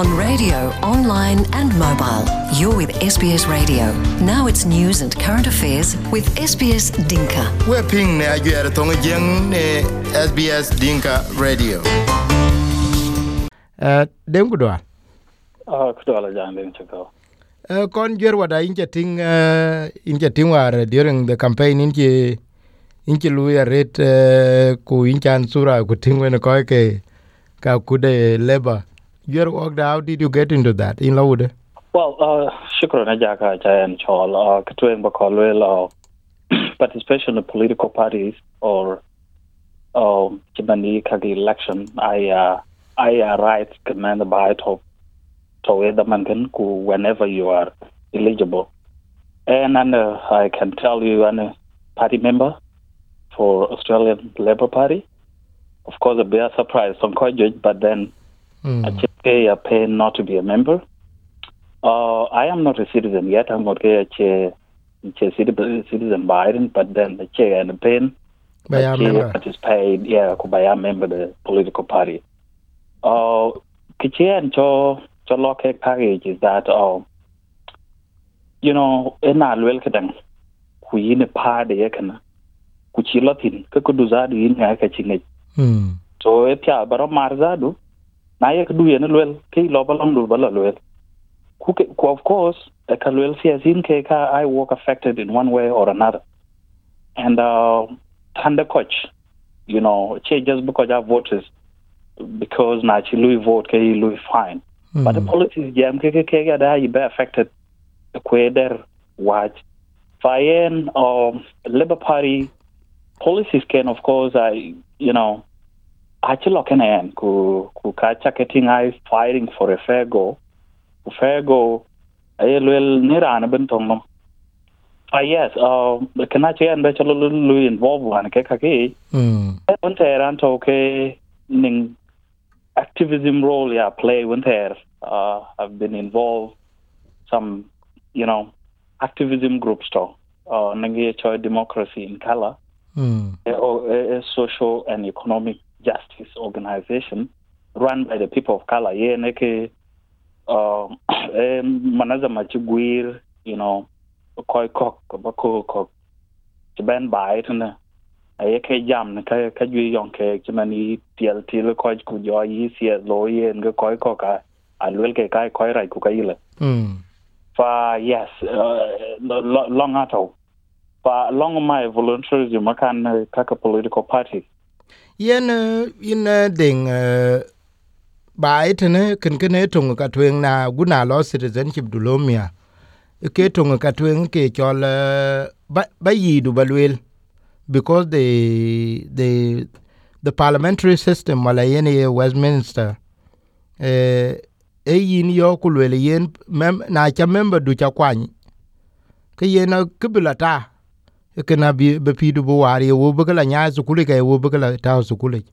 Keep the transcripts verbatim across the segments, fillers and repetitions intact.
on radio, online and mobile. You're with S B S Radio. Now it's news and current affairs with S B S Dinka. We're ping ne ajuere tonga jeng ne S B S Dinka Radio. Uh, dem kudwa. Ah, kudwa la jang dem chako. Uh, kon jwer wada inja ting uh, inja ting war during the campaign inji inji luya rate uh, ku inja ansura ku ting wena koi ke ka kude labor. Jwer worked how did you get into that in Laude? Well, uh, shukran ajaka chayan chol uh, kutweng bakolwel uh, participation in political parties or um chimani kagi election I uh, I uh, right command by to to whether man can go whenever you are eligible. And, and uh, I can tell you I'm a party member for Australian Labor Party. Of course, a bit surprised, some quite judge, but then mm. I just pay a pain not to be a member. Uh, I am not a citizen yet. I'm not a citizen Biden, but then the chair and the pain. By a member. Participate, yeah, by a member of the political party. Uh, Kichi and Cho Cho Loke package is that, uh, you know, in our welcome, we in a party, Kuchi Latin, Kakuduzadu in a catching it. So if you are Baro Marzadu, Naya could do any well, K Lobalong Lubalal. Of course, a Kalwell says in K I work affected in one way or another. And uh, Thunder Coach, you know, just because I voted, because Nachi Louis vote, K Louis fine. Mm. But the policies, jam K K K, that you be affected. The Quader watch. Fine, um, Labour Party policies can, of course, I, you know, actually can end. Ku ku kachaketing I fighting for a fair go. Fair go, I will near an abentong. Ah, yes, uh, the Kanachi and Bachelor involved one, Kekaki. Hmm. I went there and okay, in activism role, yeah, play went there. Uh, I've been involved some, you know, activism groups to, uh, Nangiachoy Democracy in Kala, hmm. a, a, a social and economic justice organization run by the people of Kala. Yeah, Neke. Uh, manaza machiguir, you know, koi kok, bako kok, chiban bai tuna, ayake jam, ka ka ju yong ke chimani tiel tiel koi ku jo yi sia lo ye and koi kok a alwel ke kai koi rai ku kaila. Hmm. Fa yes, uh, long ato. Fa long my volunteerism makan kaka political party. Yen in ding ba itene ken ken tonga ka twen na guna lo citizenship dulomia ke tonga ka twen ke chol ba ba yidu balwel because the the the parliamentary system wala yene Westminster eh e yin yo kulwel yen mem na cha member du cha kwany ke yena kibulata ke na bi be pidu bo wari wo bugala nya su kulike wo bugala ta su kulike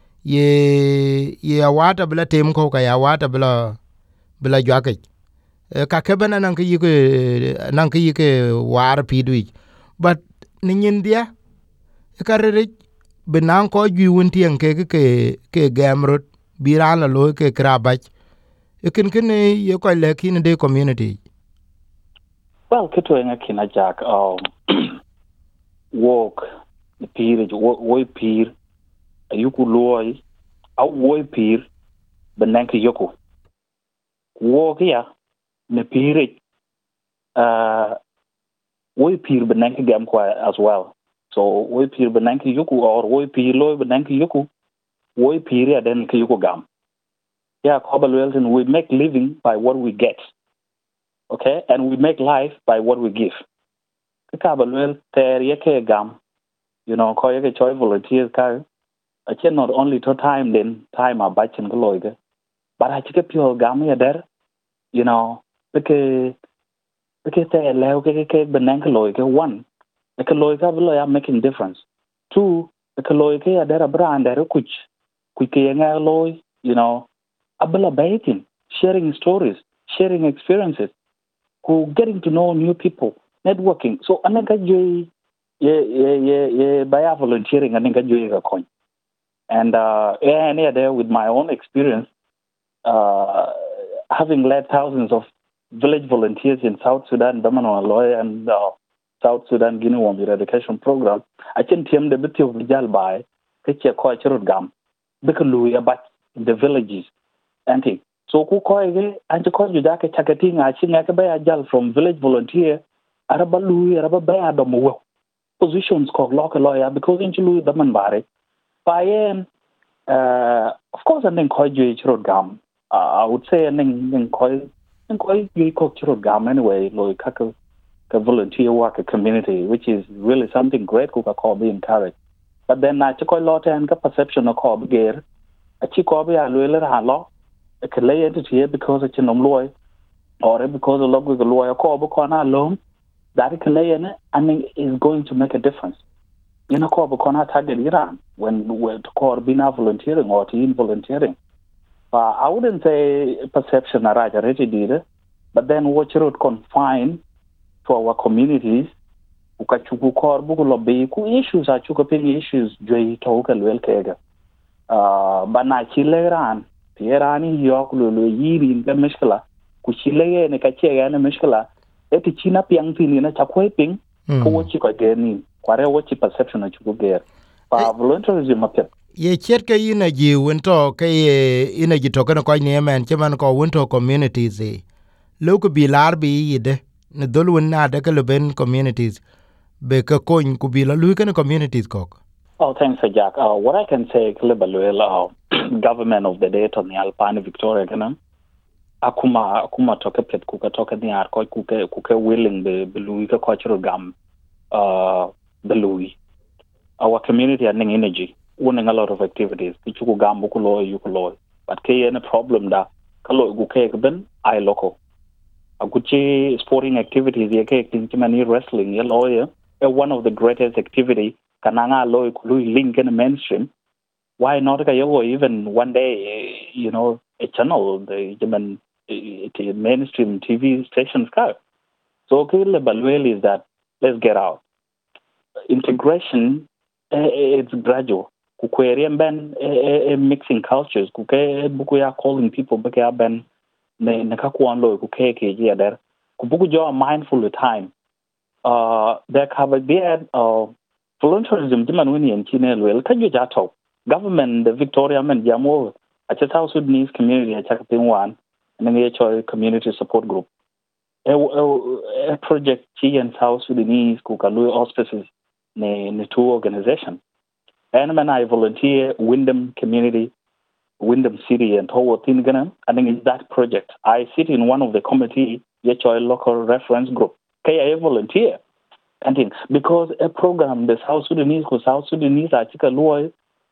ye ye wata bla tem ko ka ya wata bla bla jwake ka ke bana nan ke yike nan ke yike war pidwi but nin india ka re benan ko gi wonti en ke ke ke gamrot birana lo ke krabach e ken ken ye ko le kin de community. Well, keto en akina jack um walk the period wo peer ayuku loy au woy pir benanki yoko wo kia ne pire uh woy pir benanki gam kwa as well, so woy pir benanki yoko or woy pir loy benanki yoko woy pir then ki yoko gam, yeah, Commonwealth, and we make living by what we get, okay, and we make life by what we give. The Commonwealth ter yeke gam, you know, ko yeke choy volunteers ka. I can not only to time then time a batch and galoiga, but I take a pure gamma there, you know, because because they allow cake benankaloiga one, a caloiga will are making difference. Two, a caloiga there a brand there a kuch, quicky and alloy, you know, abella baiting, sharing stories, sharing experiences, who getting to know new people, networking. So I think yeah, yeah, yeah, yeah, by volunteering, I think I do a coin. And uh, yeah, and yeah, there with my own experience, uh, having led thousands of village volunteers in South Sudan, Damano Aloy, and uh, South Sudan Guinea Worm Eradication Program, I can tell the bit of Vijal by Kitcha Koichurut Gam, Bikaluya, but in the villages. And so, who koi and to call you that a chakating, I think I can buy a jal from village volunteer, Arabalu, Arabaya Domo positions called local lawyer because in Chulu, the Manbare. By uh, of course, and then koi you churut gam. I would say, and then koi, and koi you cook churut gam anyway, like a volunteer work, a community, which is really something great, who call be encouraged. But then I took a lot and got perception of call gear. A chikobi, I will a law, a Calais entity because it's an lawyer, or because a log with a lawyer call Bukona alone, that Calais in it, I mean, is going to make a difference. You know, call Bukona target Iran when we're to call being volunteering or team volunteering. Uh, I wouldn't say perception, I already did it, but then what you would confine to our communities. Ukachuku kor buku lobby ku issues are chukaping issues joy token well kega. Uh, bana chileran, Pierani York Lulu Yiri in the Mishkala, Kuchile and a Kache and a Mishkala, eti China Piang Pin in a Chakwaping, Kawachika Gani, Quare watch perception at Chuku Uh, voluntarism up here. Ye chet ke ina ji wento ke ina ji token ko ni men chaman ko wento communities e. Loku bi larbi yide ne dolwen na de ke ben communities. Be ka coin could be la Lucan communities cock. Oh, thanks, Jack. Uh, what I can say, Klibaluel, uh, government of the date on the Alpine Victoria, Ganam, Akuma, Akuma toka pet kuka toka ni arko kuka kuka willing the Beluika cultural gam, uh, Belui. Our community and energy, winning a lot of activities. Kichuku gam bukulo yukulo, but key any problem da kalo guke ben I local. Aguchi sporting activities, yake kinchimani wrestling, ya lawyer. One of the greatest activity, kananga loy kului link in the mainstream. Why not even one day, you know, a channel, the German mainstream T V stations go. So okay, the balwell is that let's get out. Integration, it's gradual. Kukweri ben mixing cultures. Kuke bukuya calling people bukuya ben ne nekakuan loy kuke ke there. Kubuku jo mindful of time. Uh, there covered there, uh, voluntarism, Jimanwini and Chinelwell, Kajujato, government, the Victoria and Jamo, at the South Sudanese community, at Chakapin one, and then the H O community support group. A, a, a project, Chi and South Sudanese, Kukalu auspices, the two organizations. And when I volunteer, Wyndham community, Wyndham City, and Towo Tinganam, I think it's that project. I sit in one of the committee, H O local reference group. I volunteer, and because a program the South Sudanese, because South Sudanese are chika loy,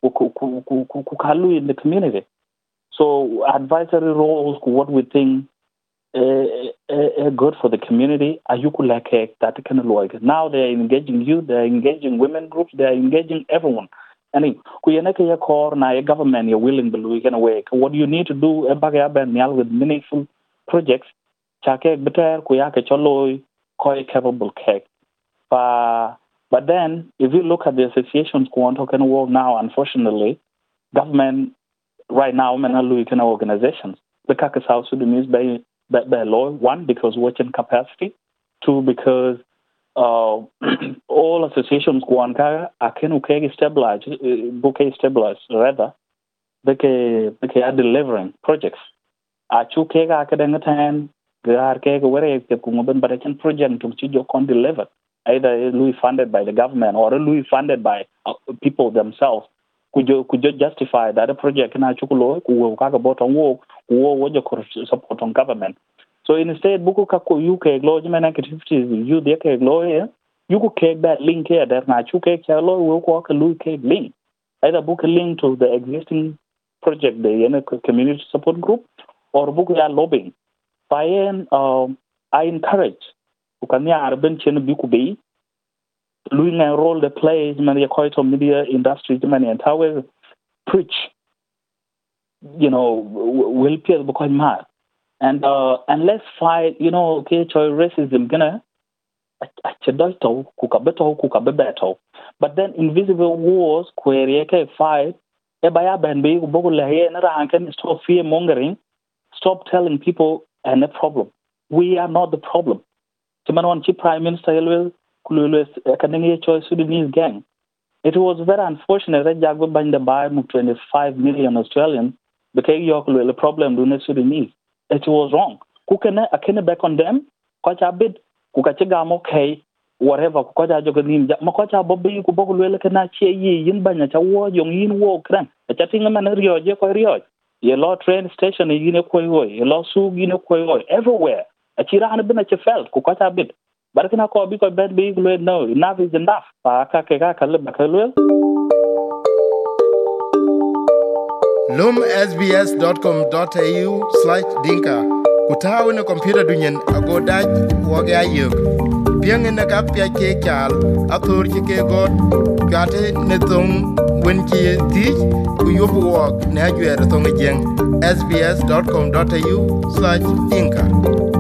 kukalu in the community. So advisory roles, what we think uh, uh, good for the community, are you could like that kind of loy. Now they are engaging youth, they are engaging women groups, they are engaging everyone. And kuyaneke ya core na a government you're willing to look in a way. What you need to do with meaningful projects, chake better kuyake choloy. Quite capable cake. Uh, but then, if you look at the associations who want to work now, unfortunately, government right now, many kind of organizations, the Kaka South Sudanese by, by, by law, one, because working capacity, two, because uh, all associations who want to stabilize, bouquet stabilize, rather, they are delivering projects. Achu kega academic time. But I can project to can deliver either Louis funded by the government or Louis funded by uh, people themselves. Could you could you justify that a project in Achukulo who will talk about on work or what you could support on government? So instead, Buku Kako U K lodgement activities you the lawyer, you could take that link here that Nachuke Chalo will walk a Louis K link. Either book a link to the existing project, the community support group, or book a lobbying. Payen, um, I encourage Ukanya Arben Chen Bukubi, Louis a role the plays many a media industry, many and how preach, you know, will appear because mad. And uh, and let's fight, you know, okay, choy racism gonna achedoto kukabeto kukabebeto. But then invisible wars where you can fight, e baya ben be bogulaye na ranken stop fear mongering. stop telling people and a problem. We are not the problem. Chief Prime Minister Elwell Kululus Academy Choice Sudanese gang. It was very unfortunate that Jagba Banda buy twenty-five million Australians because you have a problem with Sudanese. It was wrong. Kukene akene back on them. Kocha bid kukachigam okay whatever kukocha joganim makocha bobbi ku bogulwele kana che yi yin banya cha wo yong yin wo kran cha tinga man riyo je ko riyo ye law train station yin ko yo ye law su yin ko yo everywhere achira han bina che felt kukocha bid barkina ko bi ko bed bi gulwe no enough is enough pa ka ke ka kale bakalwe lum s b s dot com dot a u slash dinka kutawu ne computer dunyen agodaj woge ayuk piang ne ka pya ke chal atur ke god gate ne tong wen ki ti ku yobu wok ne ajwe to ngeng s b s dot com dot a u slash dinka